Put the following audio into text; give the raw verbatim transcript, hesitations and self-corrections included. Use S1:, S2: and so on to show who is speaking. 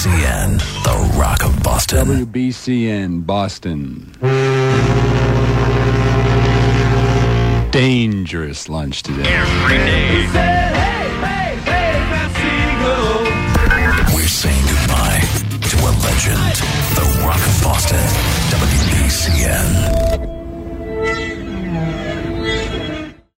S1: C N, the Rock of Boston.
S2: W B C N, Boston. Dangerous lunch today.
S3: Every day.
S1: We're saying goodbye to a legend, the Rock of Boston, W B C N.